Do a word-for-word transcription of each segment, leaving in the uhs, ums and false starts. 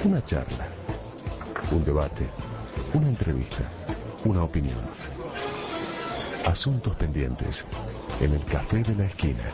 Una charla, un debate, una entrevista, una opinión. Asuntos pendientes en el Café de la Esquina.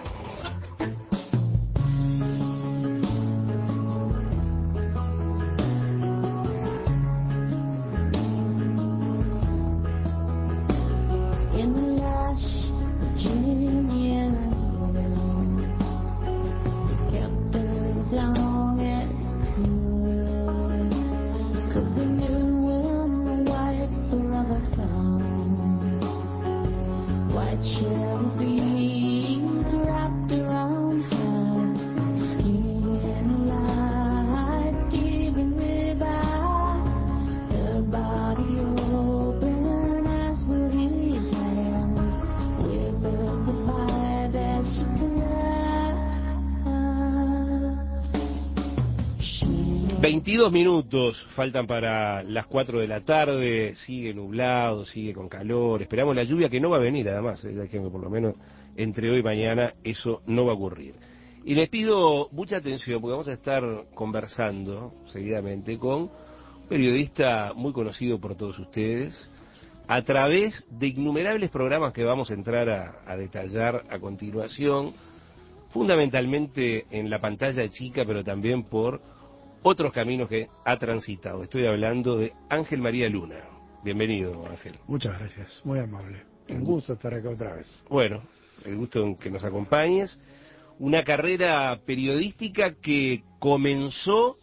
veintidós minutos faltan para las cuatro de la tarde, sigue nublado, sigue con calor, esperamos la lluvia que no va a venir además, eh, que por lo menos entre hoy y mañana eso no va a ocurrir. Y les pido mucha atención porque vamos a estar conversando seguidamente con un periodista muy conocido por todos ustedes a través de innumerables programas que vamos a entrar a, a detallar a continuación, fundamentalmente en la pantalla chica, pero también por otros caminos que ha transitado. Estoy hablando de Ángel María Luna. Bienvenido, Ángel. Muchas gracias, muy amable. Un gusto estar acá otra vez. Bueno, el gusto en que nos acompañes. Una carrera periodística que comenzó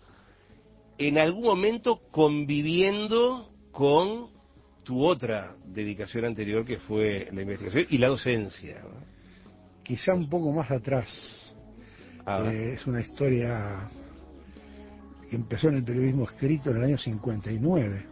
en algún momento conviviendo con tu otra dedicación anterior, que fue la investigación y la docencia, ¿no? Quizá un poco más atrás. Ah. Eh, es una historia que empezó en el periodismo escrito en el año cincuenta y nueve,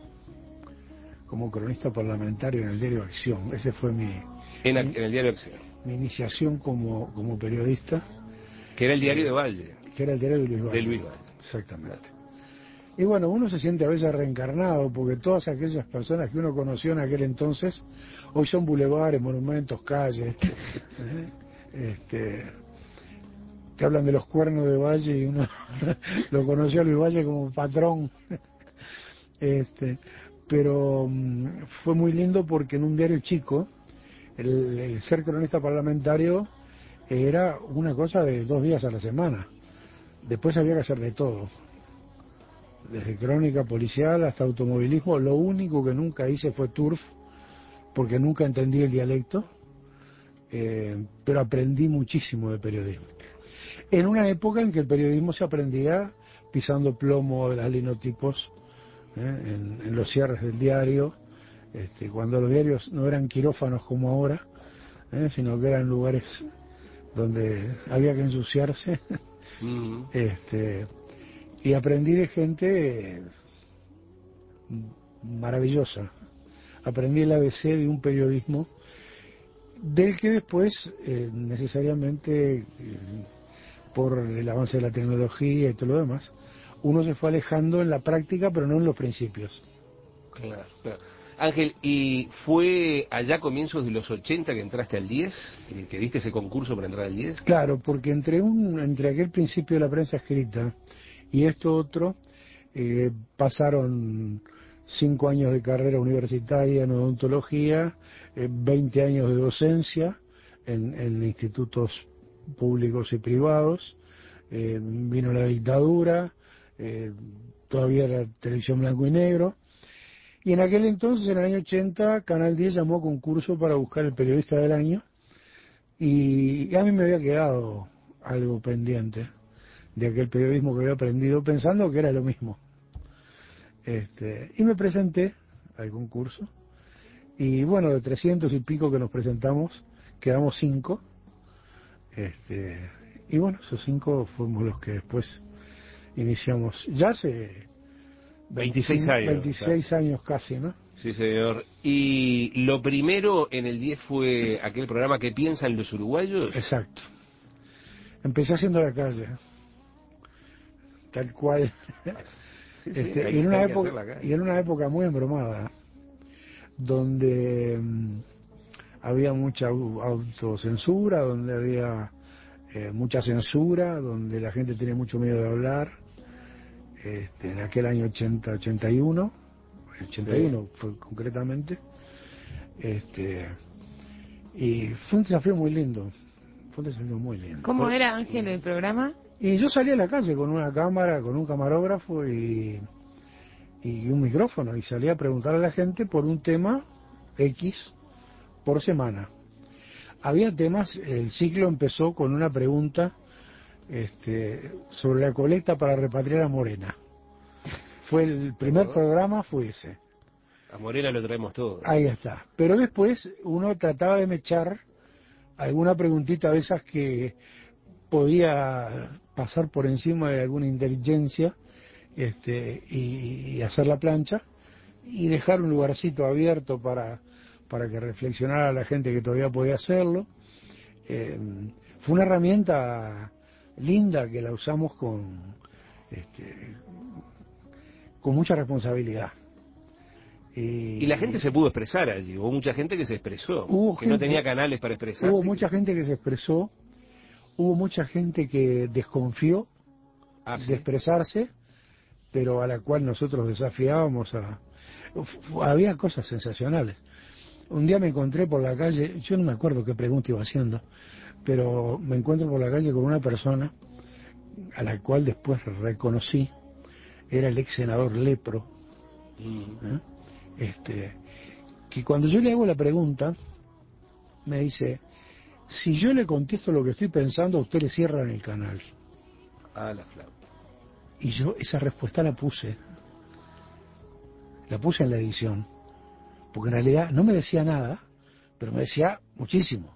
como cronista parlamentario en el diario Acción. Ese fue mi, en, mi, en el diario Acción. Mi iniciación como, como periodista. Que era el diario eh, de Valle. Que era el diario de Luis Valle. De Luis Valle. Exactamente. Claro. Y bueno, uno se siente a veces reencarnado, porque todas aquellas personas que uno conoció en aquel entonces, hoy son bulevares, monumentos, calles. ¿eh? Este... Te hablan de los cuernos de Valle y uno lo conoció a Luis Valle como patrón. Este, pero um, fue muy lindo porque en un diario chico, el, el ser cronista parlamentario era una cosa de dos días a la semana. Después había que hacer de todo. Desde crónica policial hasta automovilismo. Lo único que nunca hice fue turf, porque nunca entendí el dialecto, eh, pero aprendí muchísimo de periodismo. En una época en que el periodismo se aprendía pisando plomo de las linotipos, ¿eh? en, en los cierres del diario, este, cuando los diarios no eran quirófanos como ahora, ¿eh? sino que eran lugares donde había que ensuciarse. Uh-huh. este, y aprendí de gente maravillosa. Aprendí el A B C de un periodismo del que después eh, necesariamente... Eh, por el avance de la tecnología y todo lo demás, uno se fue alejando en la práctica, pero no en los principios. Claro, claro. Ángel, ¿y fue allá a comienzos de los ochenta que entraste al diez? ¿Que diste ese concurso para entrar al diez? Claro, porque entre un entre aquel principio de la prensa escrita y esto otro, eh, pasaron cinco años de carrera universitaria en odontología, eh, veinte años de docencia en, en institutos públicos y privados, eh, vino la dictadura, eh, todavía era televisión blanco y negro, y en aquel entonces, en el año ochenta, Canal diez llamó a concurso para buscar el periodista del año, y, y a mí me había quedado algo pendiente de aquel periodismo que había aprendido, pensando que era lo mismo. Este, y me presenté al concurso, y bueno, de trescientos y pico que nos presentamos, quedamos cinco. Este, y bueno, esos cinco fuimos los que después iniciamos, ya hace veintiséis años, veintiséis años casi, ¿no? Sí, señor. Y lo primero en el diez fue aquel programa ¿Qué piensan los uruguayos? Exacto. Empecé haciendo la calle, tal cual. Sí, sí, este, hay, y, en una hay época, y en una época muy embromada, donde um, había mucha autocensura, donde había eh, mucha censura, donde la gente tenía mucho miedo de hablar. este, en aquel año ochenta, ochenta y uno, ochenta y uno Sí. fue concretamente, este, y fue un desafío muy lindo, fue un desafío muy lindo. ¿Cómo Por- era, Ángel, el programa? Y yo salí a la calle con una cámara, con un camarógrafo y, y un micrófono, y salí a preguntar a la gente por un tema X por semana. Había temas, el ciclo empezó con una pregunta este, sobre la colecta para repatriar a Morena. Fue el primer programa, fue ese. A Morena lo traemos todo. Ahí está. Pero después uno trataba de mechar alguna preguntita de esas que podía pasar por encima de alguna inteligencia este, y, y hacer la plancha y dejar un lugarcito abierto para, para que reflexionara la gente que todavía podía hacerlo. Eh, fue una herramienta linda que la usamos con, este, con mucha responsabilidad. Y la gente se pudo expresar allí, hubo mucha gente que se expresó, Hubo que no gente- tenía canales para expresarse. Hubo mucha gente que se expresó, hubo mucha gente que desconfió Ah, ¿sí? de expresarse, pero a la cual nosotros desafiábamos a... Uf, había cosas sensacionales. Un día me encontré por la calle, yo no me acuerdo qué pregunta iba haciendo, pero me encuentro por la calle con una persona a la cual después reconocí, era el ex senador Lepro, Mm. ¿eh? este, que cuando yo le hago la pregunta, me dice, si yo le contesto lo que estoy pensando, a usted le cierran el canal. Ah, la flauta. Y yo esa respuesta la puse, la puse en la edición, porque en realidad no me decía nada, pero me decía muchísimo.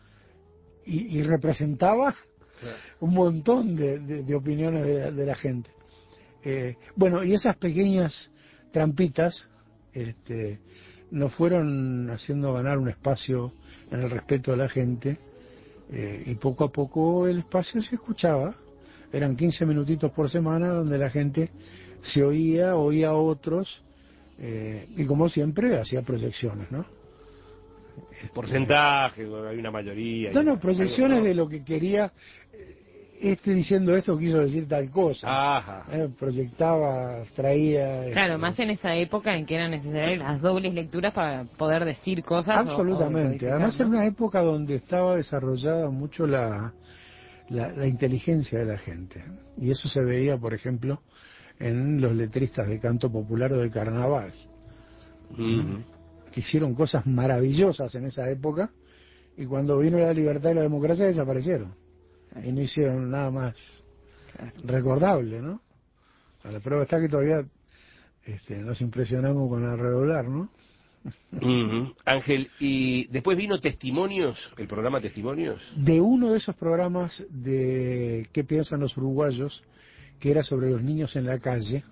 Y, y representaba Claro. un montón de, de- de opiniones de la, de la gente. Eh, bueno, y esas pequeñas trampitas este, nos fueron haciendo ganar un espacio en el respeto de la gente, eh, y poco a poco el espacio se escuchaba. Eran quince minutitos por semana donde la gente se oía, oía a otros, eh, y como siempre hacía proyecciones, ¿no? Este, Porcentaje, bueno, hay una mayoría. No, y- no, proyecciones algo, ¿no? de lo que quería, eh, este diciendo esto quiso decir tal cosa. Ajá. Eh, proyectaba, traía... Claro, este, más en esa época en que eran necesarias las dobles lecturas para poder decir cosas. o- o Absolutamente. codificar, Además ¿no? era una época donde estaba desarrollada mucho la, la, la inteligencia de la gente. Y eso se veía, por ejemplo, en los letristas de canto popular o de carnaval, Ujú. que hicieron cosas maravillosas en esa época, y cuando vino la libertad y la democracia desaparecieron. Y no hicieron nada más Claro. recordable, ¿no? A la prueba está que todavía este, nos impresionamos con el redoblar, ¿no? Ujú. Ángel, y después vino Testimonios, el programa Testimonios. De uno de esos programas de ¿Qué piensan los uruguayos?, que era sobre los niños en la calle,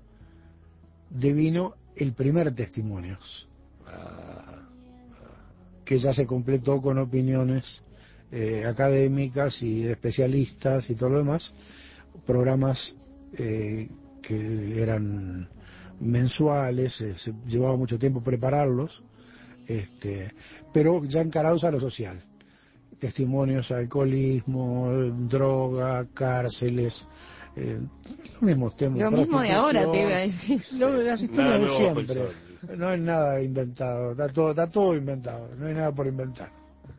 devino el primer Testimonios, Ah, que ya se completó con opiniones eh, académicas y de especialistas y todo lo demás, programas eh, que eran mensuales, eh, se llevaba mucho tiempo prepararlos, este, pero ya encarados a lo social. Testimonios, alcoholismo, droga, cárceles, eh, los mismos temas. Lo mismo de ahora te iba a decir. Lo, las Nada historias de nuevo bajo el siempre. sol, dice. No hay nada inventado, está todo, está todo inventado, no hay nada por inventar.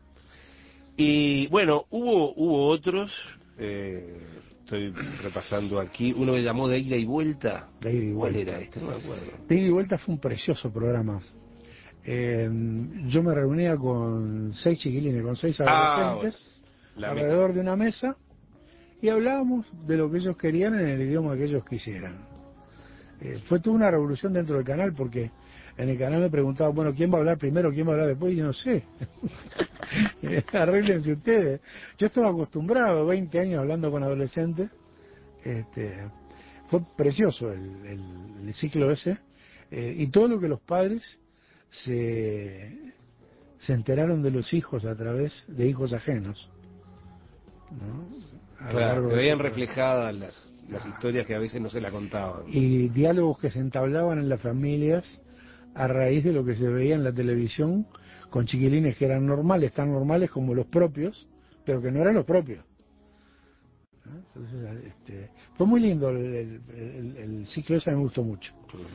Y bueno, hubo hubo otros, eh, estoy repasando aquí, uno que llamó De Ida y Vuelta. De ida y ¿Cuál vuelta. era este? No me acuerdo. De ida y vuelta fue un precioso programa. Eh, yo me reunía con seis chiquilines, con seis Ah, adolescentes, bueno, la alrededor de una mesa, y hablábamos de lo que ellos querían en el idioma que ellos quisieran. Eh, fue toda una revolución dentro del canal, porque en el canal me preguntaban, bueno, ¿quién va a hablar primero, quién va a hablar después? Y yo no sé. Arréglense ustedes. Yo estaba acostumbrado, veinte años hablando con adolescentes. Este, fue precioso el, el- el ciclo ese, eh, y todo lo que los padres se, se enteraron de los hijos a través de hijos ajenos, ¿no? A lo Claro, largo que de veían ese- reflejadas las, las historias que a veces no se la contaban. y diálogos que se entablaban en las familias a raíz de lo que se veía en la televisión, con chiquilines que eran normales, tan normales como los propios, pero que no eran los propios. Entonces, este, fue muy lindo el, el, el, el ciclo ese, me gustó mucho.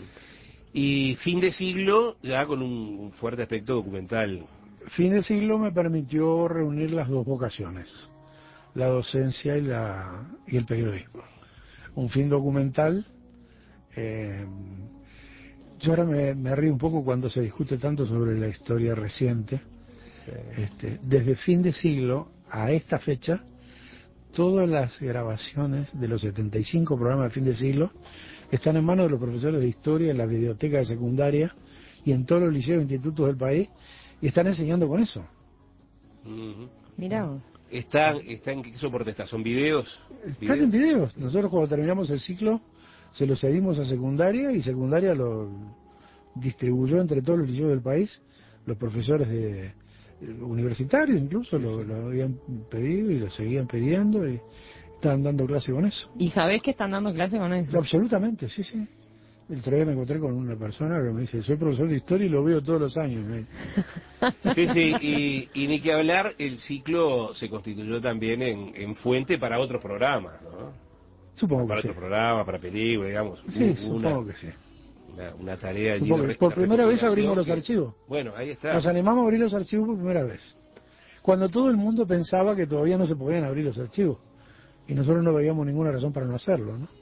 Y fin de siglo, ya con un, un fuerte aspecto documental. Fin de siglo me permitió reunir las dos vocaciones, la docencia y, la, y el periodismo. Un fin documental. Eh, yo ahora me, me río un poco cuando se discute tanto sobre la historia reciente. Este, desde fin de siglo a esta fecha, todas las grabaciones de los setenta y cinco programas de fin de siglo están en manos de los profesores de historia en la biblioteca de secundaria y en todos los liceos e institutos del país, y están enseñando con eso. Uh-huh. Mirá vos. ¿Están, están, ¿Qué soporte está? ¿Son videos? Están en videos. Nosotros cuando terminamos el ciclo se los cedimos a secundaria y secundaria lo distribuyó entre todos los liceos del país. Los profesores de universitarios incluso lo, lo habían pedido y lo seguían pidiendo y estaban dando clase con eso. ¿Y sabés que están dando clase con eso? Absolutamente, sí, sí. El otro día me encontré con una persona que me dice, soy profesor de historia y lo veo todos los años. Sí, sí, y, y ni que hablar, el ciclo se constituyó también en, en fuente para otros programas, ¿no? Supongo para que otros sí. programas, para películas, digamos. Sí, una, supongo que sí. Una, una tarea allí Supongo de que por primera vez abrimos los que, archivos. Bueno, ahí está. Nos animamos a abrir los archivos por primera vez. Cuando todo el mundo pensaba que todavía no se podían abrir los archivos. Y nosotros no veíamos ninguna razón para no hacerlo, ¿no?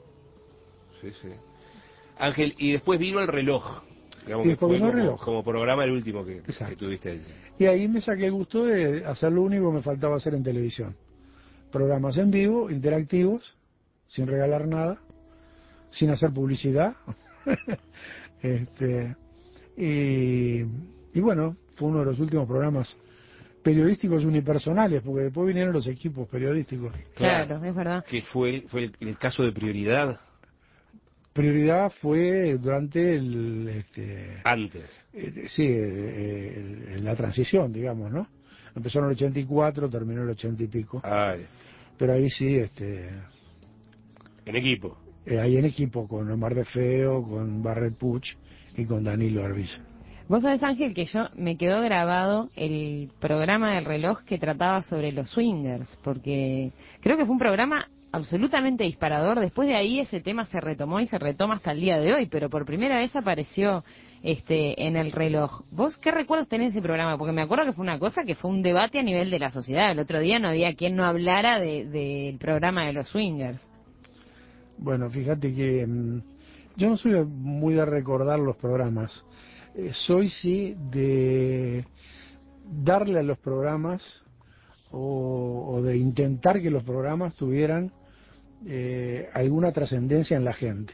Sí, sí. Ángel, y después vino el reloj. Digamos Y que después fue vino el como, reloj. como programa el último que, que Exacto. tuviste allí. Y ahí me saqué el gusto de hacer lo único que me faltaba hacer en televisión. Programas en vivo, interactivos, sin regalar nada, sin hacer publicidad. este, y, y bueno, fue uno de los últimos programas periodísticos unipersonales, porque después vinieron los equipos periodísticos. Claro, claro, es verdad. Que fue, el, fue el, el caso de Prioridad. Prioridad fue durante el... Este, Antes. Eh, sí, eh, eh, la transición, digamos, ¿no? Empezó en el ochenta y cuatro, terminó en el ochenta y pico. Ay. Pero ahí sí, este... En equipo. Eh, ahí en equipo, con Omar de Feo, con Barret Puch y con Danilo Arbiza. Vos sabés, Ángel, que yo me quedó grabado el programa del reloj que trataba sobre los swingers, porque creo que fue un programa absolutamente disparador. Después de ahí ese tema se retomó y se retoma hasta el día de hoy, pero por primera vez apareció este en el reloj. ¿Vos qué recuerdos tenés de ese programa? Porque me acuerdo que fue una cosa que fue un debate a nivel de la sociedad. El otro día no había quien no hablara del de, de programa de los swingers. Bueno, fíjate que mmm, yo no soy muy de recordar los programas. Eh, soy sí de darle a los programas o, o de intentar que los programas tuvieran eh, alguna trascendencia en la gente,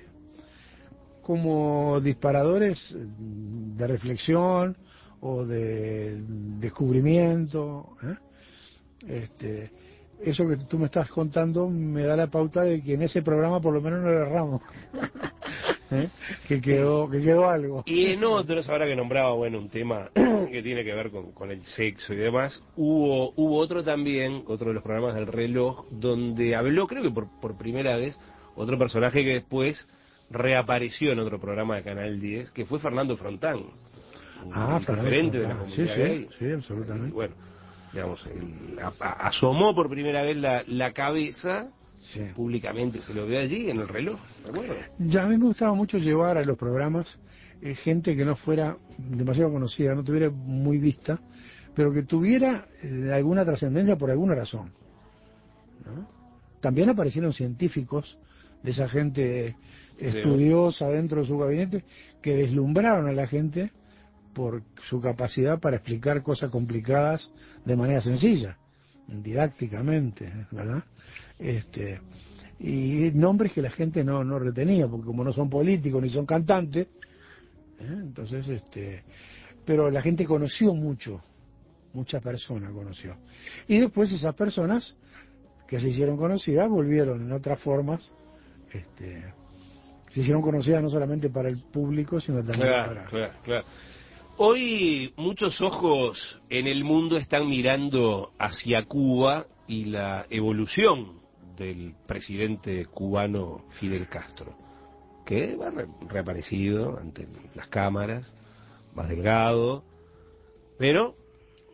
como disparadores de reflexión o de descubrimiento. ¿eh? Este, eso que tú me estás contando me da la pauta de que en ese programa por lo menos no le erramos. ¿Eh? que quedó que quedó algo. Y en otros, ahora que nombraba, bueno, un tema que tiene que ver con, con el sexo y demás, hubo hubo otro también, otro de los programas del reloj, donde habló, creo que por, por primera vez, otro personaje que después reapareció en otro programa de Canal diez, que fue Fernando Frontán, un Ah, referente de la Frontán. comunidad Sí, gay. sí, sí, absolutamente. Y bueno, digamos, él a- a- asomó por primera vez la, la cabeza. Sí. Públicamente se lo ve allí en el reloj, ¿de acuerdo? Ya a mí me gustaba mucho llevar a los programas eh, gente que no fuera demasiado conocida, no tuviera muy vista, pero que tuviera eh, alguna trascendencia por alguna razón, ¿no? También aparecieron científicos de esa gente estudiosa dentro de su gabinete que deslumbraron a la gente por su capacidad para explicar cosas complicadas de manera sencilla, didácticamente, ¿verdad? Este, y nombres que la gente no, no retenía, porque como no son políticos ni son cantantes, ¿eh? entonces, este, pero la gente conoció mucho, muchas personas conoció. Y después esas personas que se hicieron conocidas volvieron en otras formas, este, se hicieron conocidas no solamente para el público, sino también Claro, para... claro, claro. Hoy muchos ojos en el mundo están mirando hacia Cuba y la evolución del presidente cubano Fidel Castro, que ha re- reaparecido ante las cámaras, más delgado, pero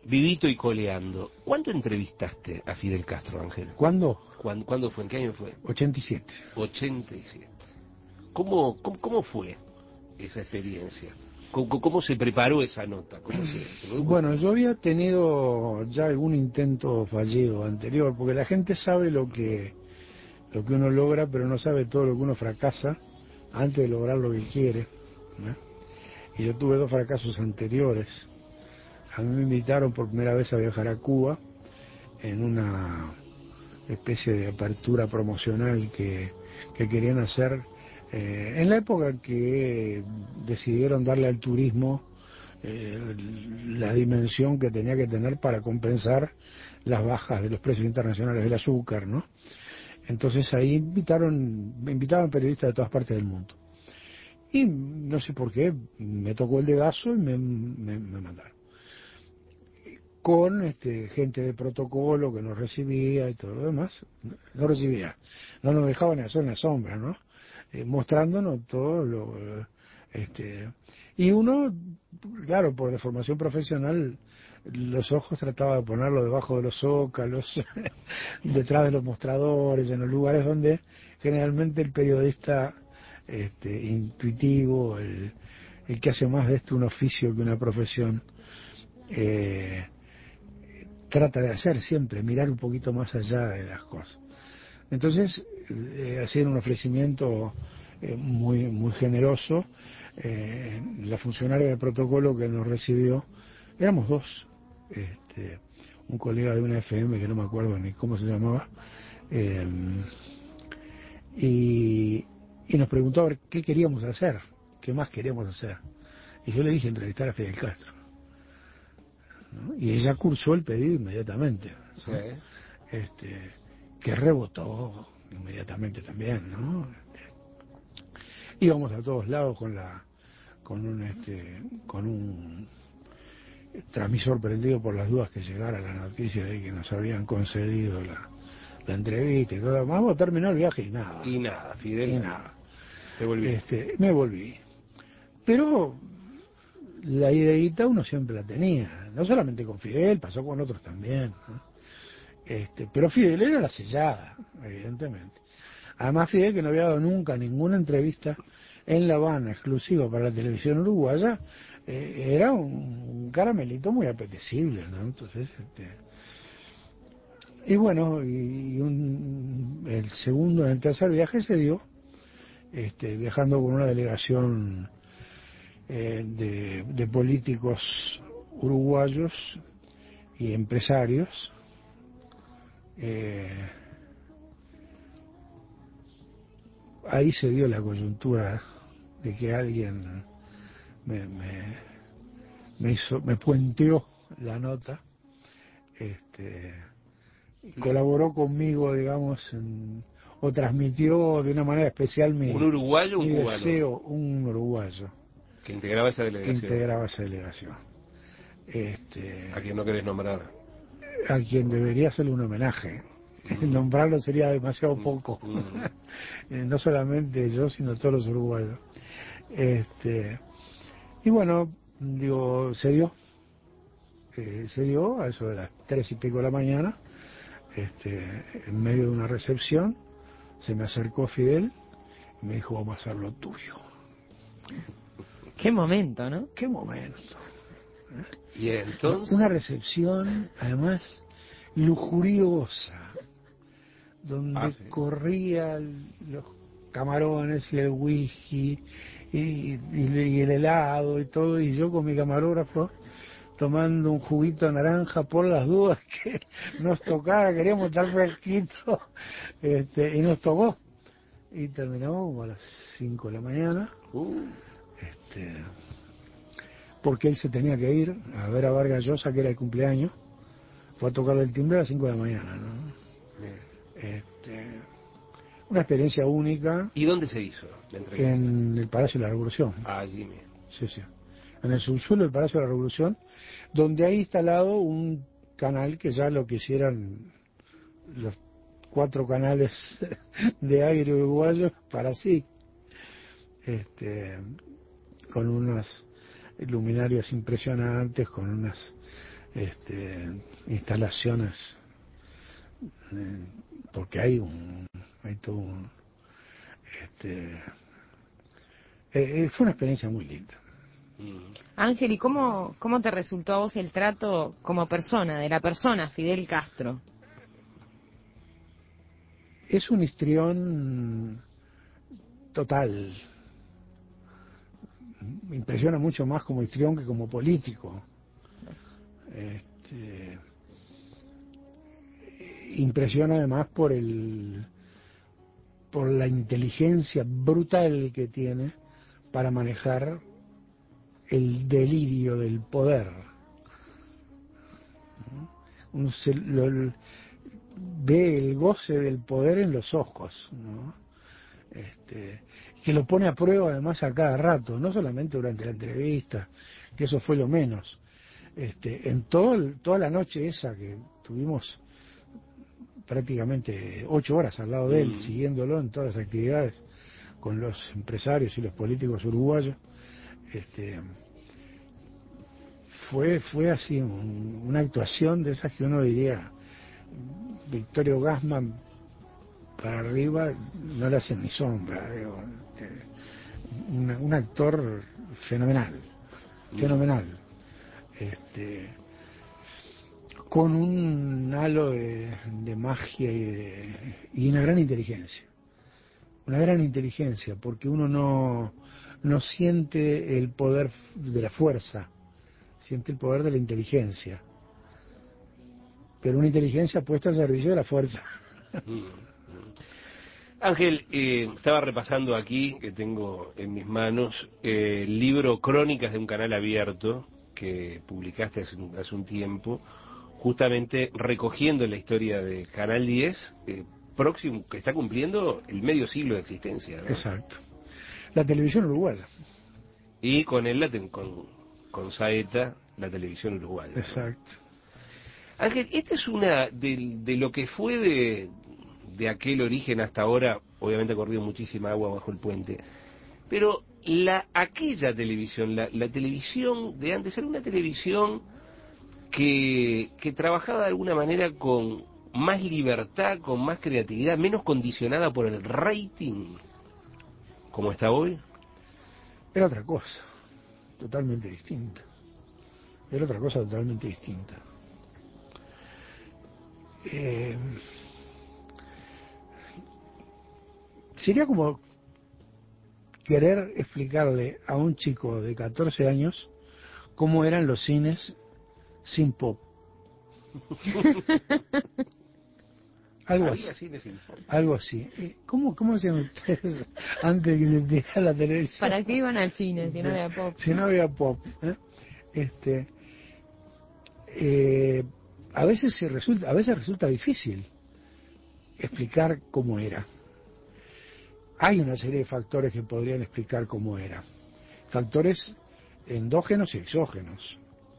vivito y coleando. ¿Cuándo entrevistaste a Fidel Castro, Ángel? ¿Cuándo? ¿Cuándo, ¿Cuándo fue? ¿En qué año fue? ochenta y siete. ochenta y siete. ¿Cómo, cómo, cómo fue esa experiencia? ¿Cómo, cómo se preparó esa nota? ¿Cómo se, se Bueno, yo había tenido ya algún intento fallido anterior, porque la gente sabe lo que, lo que uno logra, pero no sabe todo lo que uno fracasa antes de lograr lo que quiere, ¿no? Y yo tuve dos fracasos anteriores. A mí me invitaron por primera vez a viajar a Cuba en una especie de apertura promocional que, que querían hacer eh, en la época que decidieron darle al turismo eh, la dimensión que tenía que tener para compensar las bajas de los precios internacionales del azúcar, ¿no? Entonces ahí invitaron, invitaban periodistas de todas partes del mundo. Y no sé por qué, me tocó el dedazo y me, me, me mandaron. Con este, gente de protocolo que nos recibía y todo lo demás. No recibía, no nos dejaban hacer en la sombra, ¿no? Eh, mostrándonos todo lo... Este, y uno, claro, por deformación profesional, los ojos trataba de ponerlo debajo de los zócalos, detrás de los mostradores, en los lugares donde generalmente el periodista este, intuitivo, el, el que hace más de esto un oficio que una profesión, eh, trata de hacer siempre, mirar un poquito más allá de las cosas. Entonces, eh, hacían un ofrecimiento eh, muy, muy generoso. Eh, la funcionaria de protocolo que nos recibió, éramos dos, este, un colega de una F M que no me acuerdo ni cómo se llamaba, eh, y, y nos preguntó a ver qué queríamos hacer, qué más queríamos hacer. Y yo le dije entrevistar a Fidel Castro, ¿no? Y ella cursó el pedido inmediatamente, ¿no? Sí. Este, que rebotó inmediatamente también, ¿no? Este, íbamos a todos lados con la con un este con un transmisor prendido por las dudas que llegara la noticia de que nos habían concedido la, la entrevista y todo. Vamos a terminar el viaje y nada. Y nada, Fidel. Y nada. Te volví. Este, me volví. Pero la ideita uno siempre la tenía, no solamente con Fidel, pasó con otros también, ¿no? Este, pero Fidel era la sellada, evidentemente. Además Fidel, que no había dado nunca ninguna entrevista en La Habana exclusiva para la televisión uruguaya, eh, era un, un caramelito muy apetecible, ¿no? Entonces, este, y bueno, y, y un, el segundo, en el tercer viaje se dio, este, viajando con una delegación eh, de, de políticos uruguayos y empresarios. Eh, ahí se dio la coyuntura de que alguien me, me, me hizo, me puenteó la nota, este, y colaboró conmigo, digamos, en, o transmitió de una manera especial mi, ¿Un uruguayo o un mi cubano? deseo, un uruguayo que integraba esa delegación. Que integraba esa delegación. Este, ¿A quien no querés nombrar? A quien debería hacerle un homenaje. Mm. Nombrarlo sería demasiado poco. Mm. No solamente yo, sino todos los uruguayos. Este, y bueno, digo, se dio. Eh, se dio a eso de las tres y pico de la mañana, este, en medio de una recepción, se me acercó Fidel y me dijo, vamos a hacer lo tuyo. Qué momento, ¿no? Qué momento. Y entonces... Una recepción, además, lujuriosa, donde ah, sí. corrían los camarones y el whisky y, y, y el helado y todo, y yo con mi camarógrafo tomando un juguito de naranja por las dudas que nos tocara, queríamos estar fresquitos, este, y nos tocó. Y terminamos como a las cinco de la mañana, uh. este, porque él se tenía que ir a ver a Vargas Llosa, que era el cumpleaños, fue a tocarle el timbre a las cinco de la mañana, ¿no? Este, una experiencia única. ¿Y dónde se hizo la entrevista? En el Palacio de la Revolución. Ah, allí mismo. Sí, sí. En el subsuelo del Palacio de la Revolución, donde hay instalado un canal que ya lo quisieran los cuatro canales de aire uruguayos para sí, este, con unas luminarias impresionantes, con unas este, instalaciones, eh, porque hay un, hay todo un, este, eh, eh, fue una experiencia muy linda. Ángel, ¿y cómo, cómo te resultó a vos el trato como persona, de la persona Fidel Castro? Es un histrión total. Me impresiona mucho más como histrión que como político. Este, impresiona además por el por la inteligencia brutal que tiene para manejar el delirio del poder. Uno se, lo, ve el goce del poder en los ojos, ¿no? Este, que lo pone a prueba además a cada rato, no solamente durante la entrevista, que eso fue lo menos. Este, en todo el, toda la noche esa que tuvimos prácticamente ocho horas al lado de él, mm. siguiéndolo en todas las actividades con los empresarios y los políticos uruguayos, este, fue fue así un, una actuación de esas que uno diría Victorio Gassman para arriba no le hacen ni sombra, digo, este, un, un actor fenomenal, mm. fenomenal, este, con un halo de, de magia y, de, y una gran inteligencia, una gran inteligencia, porque uno no, no siente el poder de la fuerza, siente el poder de la inteligencia, pero una inteligencia puesta al servicio de la fuerza. Ángel, eh, estaba repasando aquí, que tengo en mis manos, eh, el libro Crónicas de un canal abierto, que publicaste hace un, hace un tiempo, justamente recogiendo la historia de Canal diez, eh, próximo, que está cumpliendo el medio siglo de existencia, ¿no? Exacto. La televisión uruguaya. Y con él, la te, con, con Saeta, la televisión uruguaya, ¿no? Exacto. Ángel, esta es una de, de lo que fue de, de aquel origen hasta ahora, obviamente ha corrido muchísima agua bajo el puente, pero la aquella televisión, la, la televisión de antes, era una televisión que, que trabajaba de alguna manera con más libertad, con más creatividad, menos condicionada por el rating, como está hoy. Era otra cosa, totalmente distinta. Era otra cosa totalmente distinta. Eh, sería como querer explicarle a un chico de catorce años cómo eran los cines sin pop. Algo así. Cines sin pop. Algo así. ¿Cómo, cómo hacían ustedes antes de que se tirara la televisión? ¿Para qué iban al cine si no había pop? Si no había pop. ¿eh? Este, eh, a veces se resulta, a veces resulta difícil explicar cómo era. Hay una serie de factores que podrían explicar cómo era. Factores endógenos y exógenos.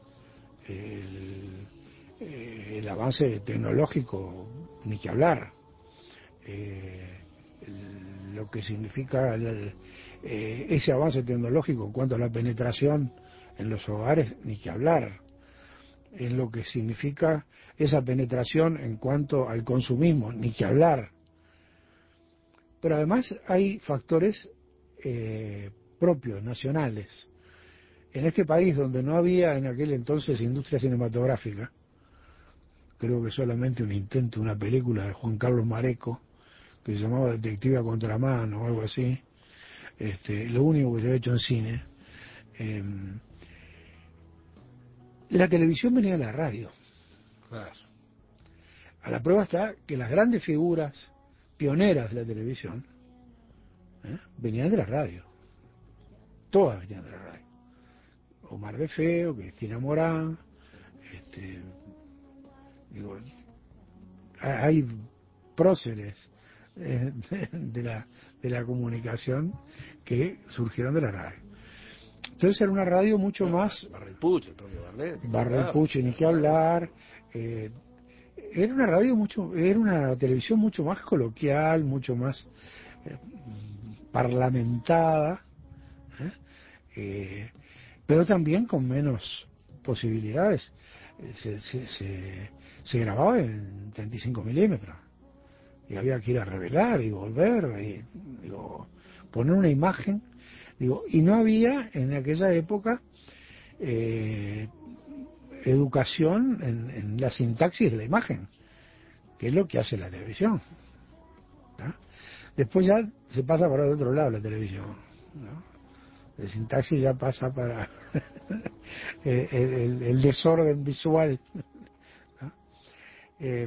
El, el avance tecnológico, ni que hablar. Eh, el, lo que significa el, eh, ese avance tecnológico en cuanto a la penetración en los hogares, ni que hablar. En lo que significa esa penetración en cuanto al consumismo, ni que hablar. Pero además hay factores eh, propios, nacionales. En este país donde no había en aquel entonces industria cinematográfica, creo que solamente un intento, una película de Juan Carlos Mareco, que se llamaba Detective a Contramano o algo así, este, lo único que se había hecho en cine, eh, la televisión venía de la radio. Claro. A la prueba está que las grandes figuras pioneras de la televisión ¿eh? venían de la radio. Todas venían de la radio. Omar de Feo, Cristina Morán, este, digo, hay próceres eh, de, de la de la comunicación que surgieron de la radio. Entonces era una radio mucho no, más Barrel Puch, el propio Barlet, Barrel Puch, ni que hablar. Eh, era una radio mucho, era una televisión mucho más coloquial, mucho más eh, parlamentada, ¿eh? Eh, pero también con menos posibilidades. se, se, se, se grababa en treinta y cinco milímetros y había que ir a revelar y volver y digo, poner una imagen, digo, y no había en aquella época eh, educación en, en la sintaxis de la imagen, que es lo que hace la televisión, ¿no? Después ya se pasa para el otro lado la televisión, ¿no? El sintaxis ya pasa para el, el, el desorden visual, ¿no? Eh,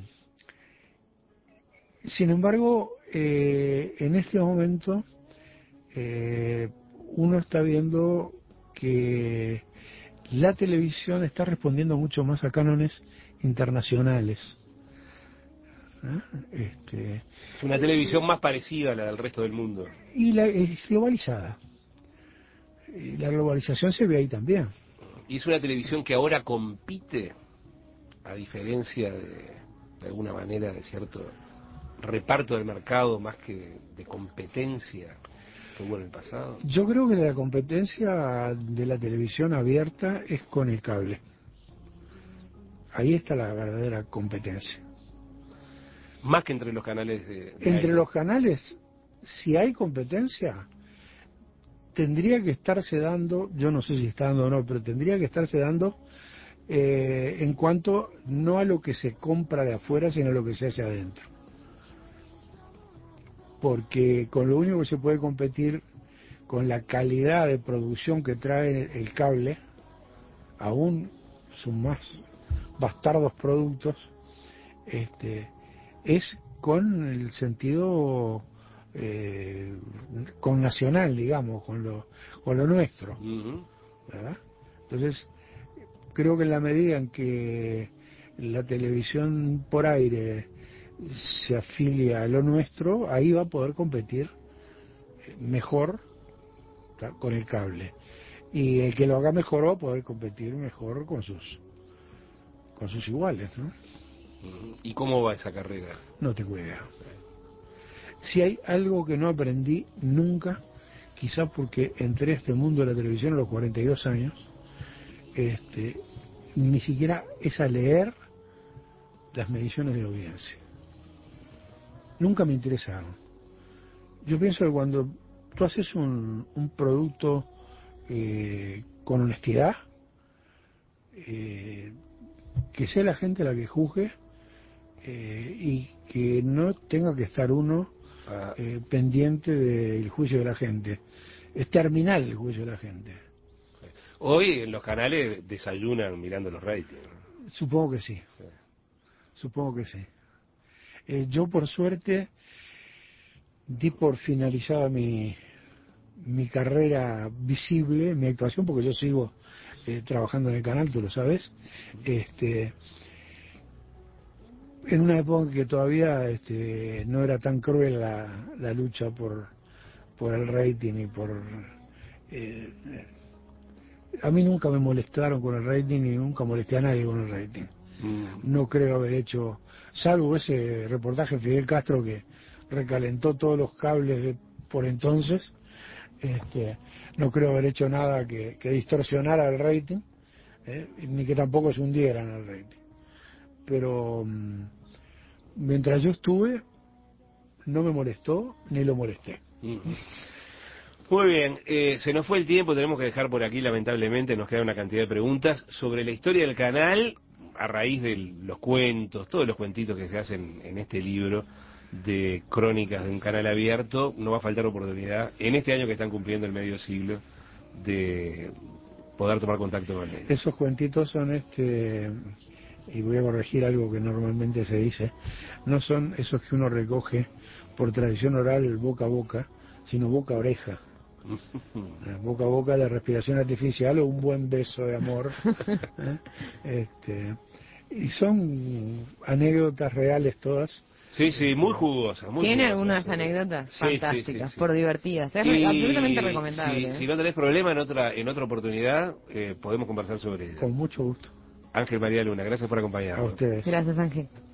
sin embargo, eh, en este momento eh, uno está viendo que la televisión está respondiendo mucho más a cánones internacionales. ¿Eh? Este, Es una televisión más parecida a la del resto del mundo. y la, es globalizada. Y la globalización se ve ahí también. Y es una televisión que ahora compite, a diferencia de, de alguna manera, de cierto reparto del mercado más que de, de competencia que hubo en el pasado. Yo creo que la competencia de la televisión abierta es con el cable. Ahí está la verdadera competencia. Más que entre los canales de... de Entre aire. los canales, si hay competencia, tendría que estarse dando, yo no sé si está dando o no, pero tendría que estarse dando eh, en cuanto no a lo que se compra de afuera, sino a lo que se hace adentro. Porque con lo único que se puede competir con la calidad de producción que trae el cable, aún son más bastardos productos, este, es con el sentido eh, con nacional, digamos, con lo, con lo nuestro, Uh-huh. ¿verdad? Entonces, creo que en la medida en que la televisión por aire se afilia a lo nuestro, ahí va a poder competir mejor con el cable. Y el que lo haga mejor va a poder competir mejor con sus con sus iguales, ¿no? ¿Y cómo va esa carrera? No tengo idea. Si hay algo que no aprendí nunca, quizás porque entré a este mundo de la televisión a los cuarenta y dos años, este, ni siquiera es a leer las mediciones de audiencia. Nunca me interesaron. Yo pienso que cuando tú haces un, un producto eh, con honestidad, eh, que sea la gente la que juzgue eh, y que no tenga que estar uno Ah, eh, pendiente del juicio de la gente. Es terminal el juicio de la gente. hoy en los canales desayunan mirando los ratings. Supongo que sí. Sí. Supongo que sí. Eh, yo por suerte di por finalizada mi, mi carrera visible, mi actuación, porque yo sigo eh, trabajando en el canal, tú lo sabes, este, en una época en que todavía este, no era tan cruel la, la lucha por, por el rating y por... Eh, a mí nunca me molestaron con el rating y nunca molesté a nadie con el rating. Mm. No creo haber hecho, salvo ese reportaje de Fidel Castro que recalentó todos los cables de, por entonces, este, no creo haber hecho nada que, que distorsionara el rating, eh, ni que tampoco se hundieran el rating. Pero mm, mientras yo estuve, no me molestó ni lo molesté. Mm. Muy bien, eh, se nos fue el tiempo, tenemos que dejar por aquí lamentablemente, nos queda una cantidad de preguntas sobre la historia del canal a raíz de los cuentos, todos los cuentitos que se hacen en este libro de crónicas de un canal abierto. No va a faltar oportunidad en este año que están cumpliendo el medio siglo de poder tomar contacto con él. Esos cuentitos son este, y voy a corregir algo que normalmente se dice, no son esos que uno recoge por tradición oral boca a boca, sino boca a oreja. Boca a boca, la respiración artificial o un buen beso de amor. ¿eh? Este, y son anécdotas reales todas. Sí, sí, muy jugosa. Muy Tiene jugosa. algunas anécdotas Sí, fantásticas, sí, sí, sí. por divertidas. Es Y absolutamente recomendable. Si, ¿eh? si no tenés problema, en otra en otra oportunidad eh, podemos conversar sobre ella. Con mucho gusto. Ángel María Luna, gracias por A acompañarnos. ustedes. Gracias, Ángel.